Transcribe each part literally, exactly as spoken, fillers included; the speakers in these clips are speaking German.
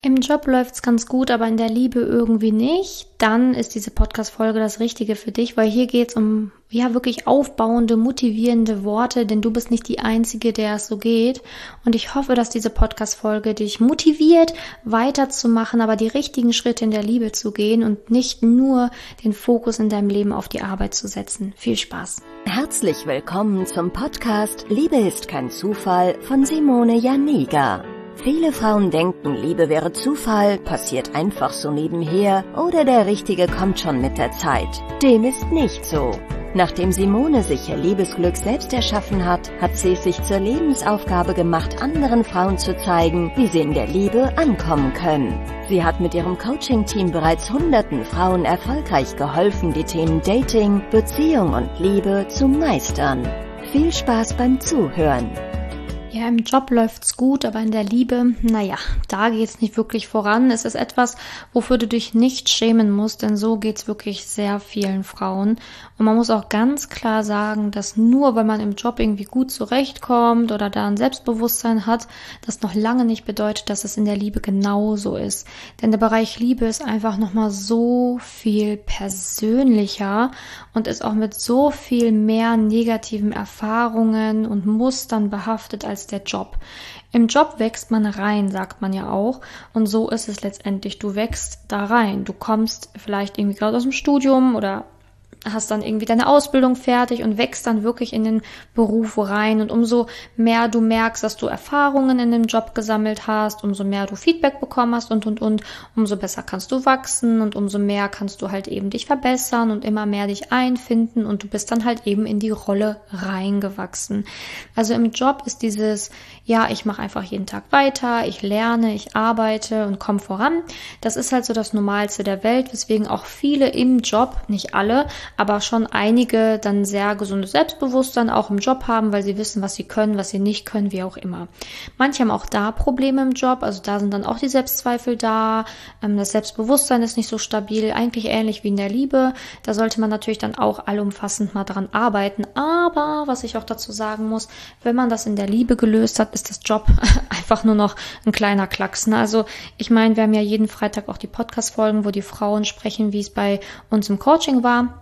Im Job läuft's ganz gut, aber in der Liebe irgendwie nicht, dann ist diese Podcast-Folge das Richtige für dich, weil hier geht's um ja wirklich aufbauende, motivierende Worte, denn du bist nicht die Einzige, der es so geht. Und ich hoffe, dass diese Podcast-Folge dich motiviert, weiterzumachen, aber die richtigen Schritte in der Liebe zu gehen und nicht nur den Fokus in deinem Leben auf die Arbeit zu setzen. Viel Spaß! Herzlich willkommen zum Podcast Liebe ist kein Zufall von Simone Janiga. Viele Frauen denken, Liebe wäre Zufall, passiert einfach so nebenher oder der Richtige kommt schon mit der Zeit. Dem ist nicht so. Nachdem Simone sich ihr Liebesglück selbst erschaffen hat, hat sie es sich zur Lebensaufgabe gemacht, anderen Frauen zu zeigen, wie sie in der Liebe ankommen können. Sie hat mit ihrem Coaching-Team bereits hunderten Frauen erfolgreich geholfen, die Themen Dating, Beziehung und Liebe zu meistern. Viel Spaß beim Zuhören! Ja, im Job läuft's gut, aber in der Liebe, naja, da geht's nicht wirklich voran. Es ist etwas, wofür du dich nicht schämen musst, denn so geht's wirklich sehr vielen Frauen. Und man muss auch ganz klar sagen, dass nur weil man im Job irgendwie gut zurechtkommt oder da ein Selbstbewusstsein hat, das noch lange nicht bedeutet, dass es in der Liebe genauso ist. Denn der Bereich Liebe ist einfach nochmal so viel persönlicher und ist auch mit so viel mehr negativen Erfahrungen und Mustern behaftet als der Job. Im Job wächst man rein, sagt man ja auch. Und so ist es letztendlich. Du wächst da rein. Du kommst vielleicht irgendwie gerade aus dem Studium oder hast dann irgendwie deine Ausbildung fertig und wächst dann wirklich in den Beruf rein. Und umso mehr du merkst, dass du Erfahrungen in dem Job gesammelt hast, umso mehr du Feedback bekommen hast und, und, und, umso besser kannst du wachsen und umso mehr kannst du halt eben dich verbessern und immer mehr dich einfinden und du bist dann halt eben in die Rolle reingewachsen. Also im Job ist dieses, ja, ich mache einfach jeden Tag weiter, ich lerne, ich arbeite und komme voran. Das ist halt so das Normalste der Welt, weswegen auch viele im Job, nicht alle, aber schon einige dann sehr gesundes Selbstbewusstsein auch im Job haben, weil sie wissen, was sie können, was sie nicht können, wie auch immer. Manche haben auch da Probleme im Job, also da sind dann auch die Selbstzweifel da, das Selbstbewusstsein ist nicht so stabil, eigentlich ähnlich wie in der Liebe. Da sollte man natürlich dann auch allumfassend mal dran arbeiten, aber was ich auch dazu sagen muss, wenn man das in der Liebe gelöst hat, ist das Job einfach nur noch ein kleiner Klacks. Ne? Also ich meine, wir haben ja jeden Freitag auch die Podcast-Folgen, wo die Frauen sprechen, wie es bei uns im Coaching war.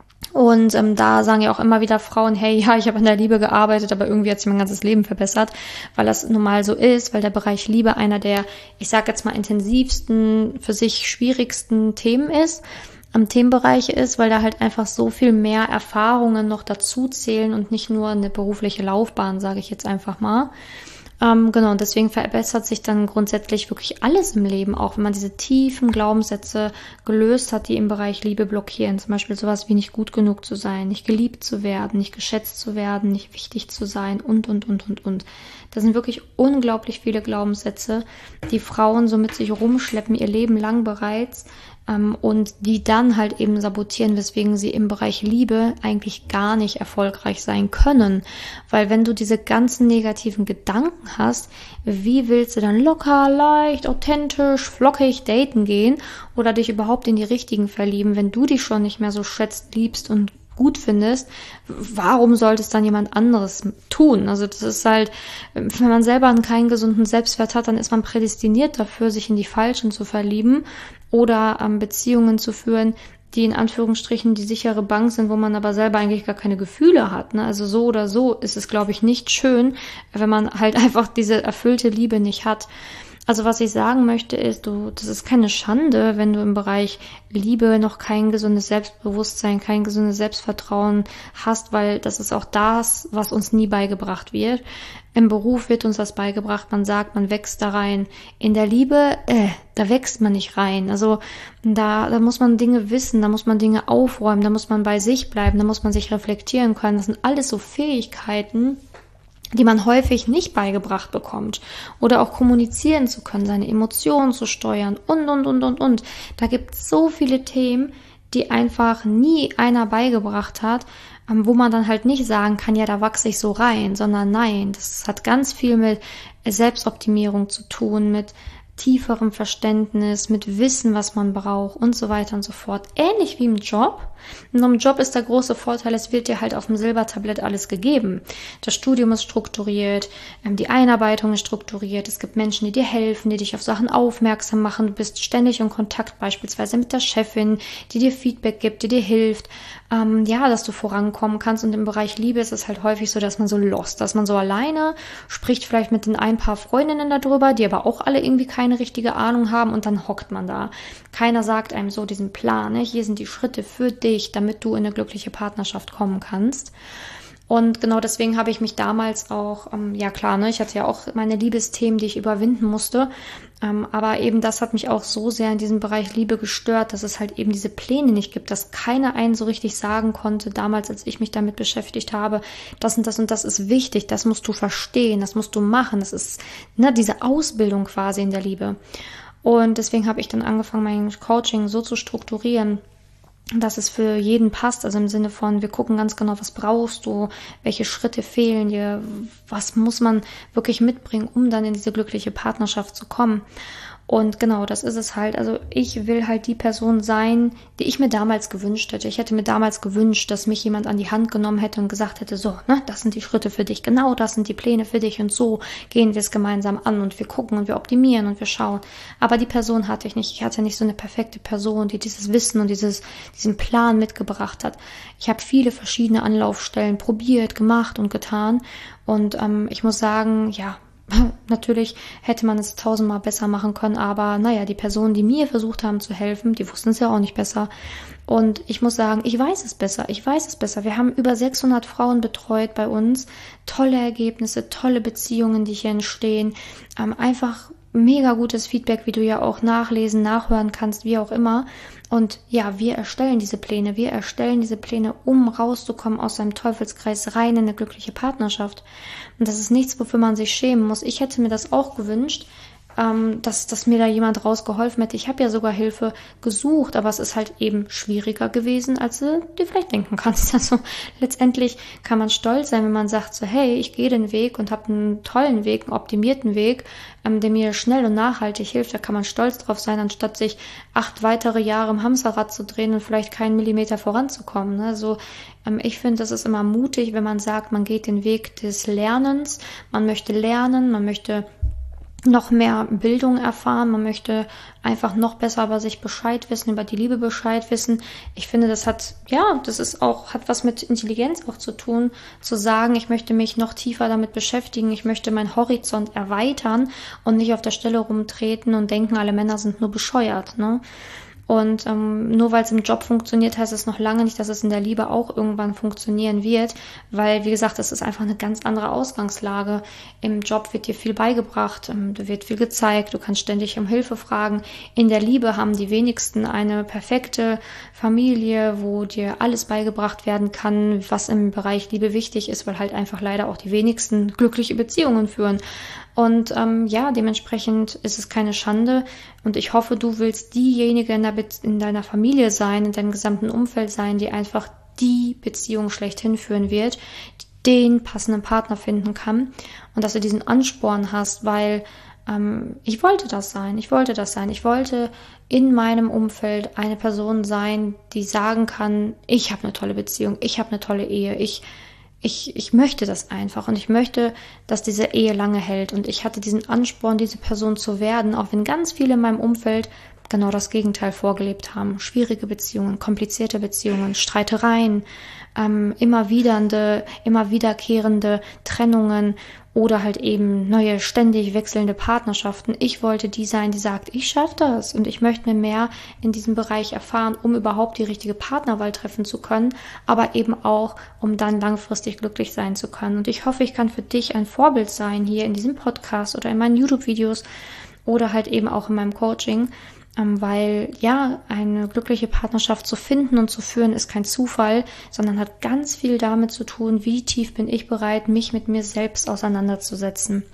Und ähm, da sagen ja auch immer wieder Frauen, hey, ja, ich habe an der Liebe gearbeitet, aber irgendwie hat sich mein ganzes Leben verbessert, weil das normal so ist, weil der Bereich Liebe einer der, ich sage jetzt mal, intensivsten, für sich schwierigsten Themen ist, am Themenbereich ist, weil da halt einfach so viel mehr Erfahrungen noch dazu zählen und nicht nur eine berufliche Laufbahn, sage ich jetzt einfach mal. Ähm, genau, und deswegen verbessert sich dann grundsätzlich wirklich alles im Leben, auch wenn man diese tiefen Glaubenssätze gelöst hat, die im Bereich Liebe blockieren. Zum Beispiel sowas wie nicht gut genug zu sein, nicht geliebt zu werden, nicht geschätzt zu werden, nicht wichtig zu sein und, und, und, und, und. Das sind wirklich unglaublich viele Glaubenssätze, die Frauen so mit sich rumschleppen, ihr Leben lang bereits, ähm, und die dann halt eben sabotieren, weswegen sie im Bereich Liebe eigentlich gar nicht erfolgreich sein können. Weil wenn du diese ganzen negativen Gedanken hast, wie willst du dann locker, leicht, authentisch, flockig daten gehen oder dich überhaupt in die Richtigen verlieben, wenn du dich schon nicht mehr so schätzt, liebst und gut findest, warum sollte es dann jemand anderes tun? Also das ist halt, wenn man selber keinen gesunden Selbstwert hat, dann ist man prädestiniert dafür, sich in die Falschen zu verlieben oder ähm, Beziehungen zu führen, die in Anführungsstrichen die sichere Bank sind, wo man aber selber eigentlich gar keine Gefühle hat. Ne? Also so oder so ist es, glaube ich, nicht schön, wenn man halt einfach diese erfüllte Liebe nicht hat. Also was ich sagen möchte ist, du, das ist keine Schande, wenn du im Bereich Liebe noch kein gesundes Selbstbewusstsein, kein gesundes Selbstvertrauen hast, weil das ist auch das, was uns nie beigebracht wird. Im Beruf wird uns das beigebracht, man sagt, man wächst da rein. In der Liebe, äh, da wächst man nicht rein. Also da, da muss man Dinge wissen, da muss man Dinge aufräumen, da muss man bei sich bleiben, da muss man sich reflektieren können. Das sind alles so Fähigkeiten, die man häufig nicht beigebracht bekommt. Oder auch kommunizieren zu können, seine Emotionen zu steuern und, und, und, und, und. Da gibt es so viele Themen, die einfach nie einer beigebracht hat, wo man dann halt nicht sagen kann, ja, da wachse ich so rein, sondern nein, das hat ganz viel mit Selbstoptimierung zu tun, mit tieferem Verständnis, mit Wissen, was man braucht und so weiter und so fort. Ähnlich wie im Job. Und im Job ist der große Vorteil, es wird dir halt auf dem Silbertablett alles gegeben. Das Studium ist strukturiert, die Einarbeitung ist strukturiert, es gibt Menschen, die dir helfen, die dich auf Sachen aufmerksam machen, du bist ständig in Kontakt beispielsweise mit der Chefin, die dir Feedback gibt, die dir hilft, ähm, ja, dass du vorankommen kannst. Und im Bereich Liebe ist es halt häufig so, dass man so lost, dass man so alleine spricht, vielleicht mit den ein paar Freundinnen darüber, die aber auch alle irgendwie keine richtige Ahnung haben, und dann hockt man da. Keiner sagt einem so diesen Plan, ne? Hier sind die Schritte für dich, damit du in eine glückliche Partnerschaft kommen kannst. Und genau deswegen habe ich mich damals auch, ähm, ja klar, ne, ich hatte ja auch meine Liebesthemen, die ich überwinden musste, ähm, aber eben das hat mich auch so sehr in diesem Bereich Liebe gestört, dass es halt eben diese Pläne nicht gibt, dass keiner einen so richtig sagen konnte, damals, als ich mich damit beschäftigt habe, das und das und das ist wichtig, das musst du verstehen, das musst du machen, das ist, ne, diese Ausbildung quasi in der Liebe. Und deswegen habe ich dann angefangen, mein Coaching so zu strukturieren, dass es für jeden passt, also im Sinne von, wir gucken ganz genau, was brauchst du, welche Schritte fehlen dir, was muss man wirklich mitbringen, um dann in diese glückliche Partnerschaft zu kommen. Und genau, das ist es halt. Also ich will halt die Person sein, die ich mir damals gewünscht hätte. Ich hätte mir damals gewünscht, dass mich jemand an die Hand genommen hätte und gesagt hätte, so, ne, das sind die Schritte für dich, genau das sind die Pläne für dich und so gehen wir es gemeinsam an und wir gucken und wir optimieren und wir schauen. Aber die Person hatte ich nicht. Ich hatte nicht so eine perfekte Person, die dieses Wissen und dieses, diesen Plan mitgebracht hat. Ich habe viele verschiedene Anlaufstellen probiert, gemacht und getan. Und ähm, ich muss sagen, ja, natürlich hätte man es tausendmal besser machen können, aber naja, die Personen, die mir versucht haben zu helfen, die wussten es ja auch nicht besser. Und ich muss sagen, ich weiß es besser, ich weiß es besser. Wir haben über sechshundert Frauen betreut bei uns, tolle Ergebnisse, tolle Beziehungen, die hier entstehen, ähm, einfach mega gutes Feedback, wie du ja auch nachlesen, nachhören kannst, wie auch immer. Und ja, wir erstellen diese Pläne, wir erstellen diese Pläne, um rauszukommen aus einem Teufelskreis rein in eine glückliche Partnerschaft. Und das ist nichts, wofür man sich schämen muss. Ich hätte mir das auch gewünscht, ähm, dass, dass mir da jemand rausgeholfen hätte. Ich habe ja sogar Hilfe gesucht, aber es ist halt eben schwieriger gewesen, als du dir vielleicht denken kannst. Also letztendlich kann man stolz sein, wenn man sagt so, hey, ich gehe den Weg und habe einen tollen Weg, einen optimierten Weg, ähm, der mir schnell und nachhaltig hilft. Da kann man stolz drauf sein, anstatt sich acht weitere Jahre im Hamsterrad zu drehen und vielleicht keinen Millimeter voranzukommen. Also ähm, ich finde, das ist immer mutig, wenn man sagt, man geht den Weg des Lernens, man möchte lernen, man möchte noch mehr Bildung erfahren, man möchte einfach noch besser über sich Bescheid wissen, über die Liebe Bescheid wissen. Ich finde, das hat, ja, das ist auch, hat was mit Intelligenz auch zu tun, zu sagen, ich möchte mich noch tiefer damit beschäftigen, ich möchte meinen Horizont erweitern und nicht auf der Stelle rumtreten und denken, alle Männer sind nur bescheuert, ne? Und ähm, nur weil es im Job funktioniert, heißt es noch lange nicht, dass es in der Liebe auch irgendwann funktionieren wird, weil, wie gesagt, das ist einfach eine ganz andere Ausgangslage. Im Job wird dir viel beigebracht, ähm, da wird viel gezeigt, du kannst ständig um Hilfe fragen. In der Liebe haben die wenigsten eine perfekte Familie, wo dir alles beigebracht werden kann, was im Bereich Liebe wichtig ist, weil halt einfach leider auch die wenigsten glückliche Beziehungen führen. Und ähm, ja, dementsprechend ist es keine Schande und ich hoffe, du willst diejenige in, der Be- in deiner Familie sein, in deinem gesamten Umfeld sein, die einfach die Beziehung schlechthin führen wird, den passenden Partner finden kann und dass du diesen Ansporn hast, weil ähm, ich wollte das sein, ich wollte das sein, ich wollte in meinem Umfeld eine Person sein, die sagen kann, ich habe eine tolle Beziehung, ich habe eine tolle Ehe, ich Ich, ich möchte das einfach und ich möchte, dass diese Ehe lange hält. Und ich hatte diesen Ansporn, diese Person zu werden, auch wenn ganz viele in meinem Umfeld genau das Gegenteil vorgelebt haben. Schwierige Beziehungen, komplizierte Beziehungen, Streitereien, ähm, immer widernde, immer wiederkehrende Trennungen oder halt eben neue, ständig wechselnde Partnerschaften. Ich wollte die sein, die sagt, ich schaffe das und ich möchte mir mehr in diesem Bereich erfahren, um überhaupt die richtige Partnerwahl treffen zu können, aber eben auch, um dann langfristig glücklich sein zu können. Und ich hoffe, ich kann für dich ein Vorbild sein hier in diesem Podcast oder in meinen YouTube-Videos oder halt eben auch in meinem Coaching, weil ja, eine glückliche Partnerschaft zu finden und zu führen ist kein Zufall, sondern hat ganz viel damit zu tun, wie tief bin ich bereit, mich mit mir selbst auseinanderzusetzen.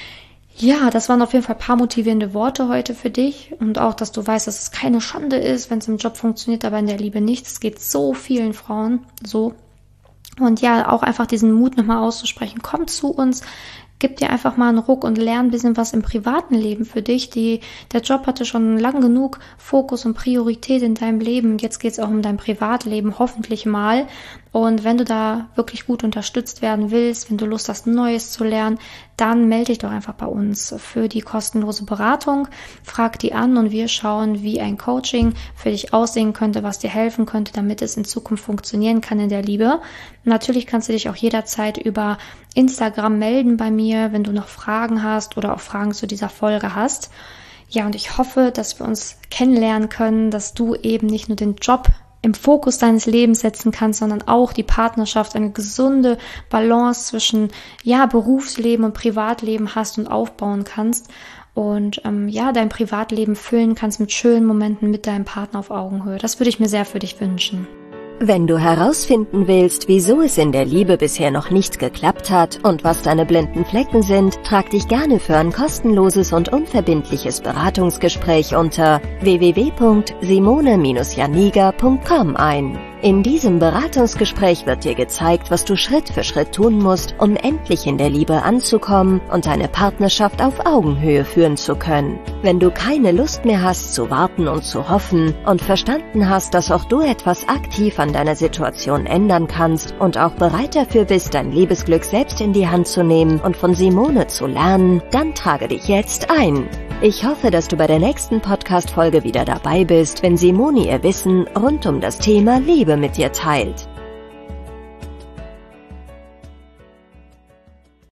Ja, das waren auf jeden Fall ein paar motivierende Worte heute für dich und auch, dass du weißt, dass es keine Schande ist, wenn es im Job funktioniert, aber in der Liebe nicht. Es geht so vielen Frauen so. Und ja, auch einfach diesen Mut nochmal auszusprechen. Komm zu uns. gib dir einfach mal einen Ruck und lern ein bisschen was im privaten Leben für dich. Die, der Job hatte schon lang genug Fokus und Priorität in deinem Leben. Jetzt geht es auch um dein Privatleben, hoffentlich mal. Und wenn du da wirklich gut unterstützt werden willst, wenn du Lust hast, Neues zu lernen, dann melde dich doch einfach bei uns für die kostenlose Beratung. Frag die an und wir schauen, wie ein Coaching für dich aussehen könnte, was dir helfen könnte, damit es in Zukunft funktionieren kann in der Liebe. Natürlich kannst du dich auch jederzeit über Instagram melden bei mir, wenn du noch Fragen hast oder auch Fragen zu dieser Folge hast. Ja, und ich hoffe, dass wir uns kennenlernen können, dass du eben nicht nur den Job im Fokus deines Lebens setzen kannst, sondern auch die Partnerschaft, eine gesunde Balance zwischen ja Berufsleben und Privatleben hast und aufbauen kannst und ähm, ja dein Privatleben füllen kannst mit schönen Momenten mit deinem Partner auf Augenhöhe. Das würde ich mir sehr für dich wünschen. Wenn du herausfinden willst, wieso es in der Liebe bisher noch nicht geklappt hat und was deine blinden Flecken sind, trag dich gerne für ein kostenloses und unverbindliches Beratungsgespräch unter w w w punkt simone Bindestrich janiga punkt com ein. In diesem Beratungsgespräch wird dir gezeigt, was du Schritt für Schritt tun musst, um endlich in der Liebe anzukommen und deine Partnerschaft auf Augenhöhe führen zu können. Wenn du keine Lust mehr hast zu warten und zu hoffen und verstanden hast, dass auch du etwas aktiv an deiner Situation ändern kannst und auch bereit dafür bist, dein Liebesglück selbst in die Hand zu nehmen und von Simone zu lernen, dann trage dich jetzt ein. Ich hoffe, dass du bei der nächsten Podcast-Folge wieder dabei bist, wenn Simone ihr Wissen rund um das Thema Liebe mit dir teilt.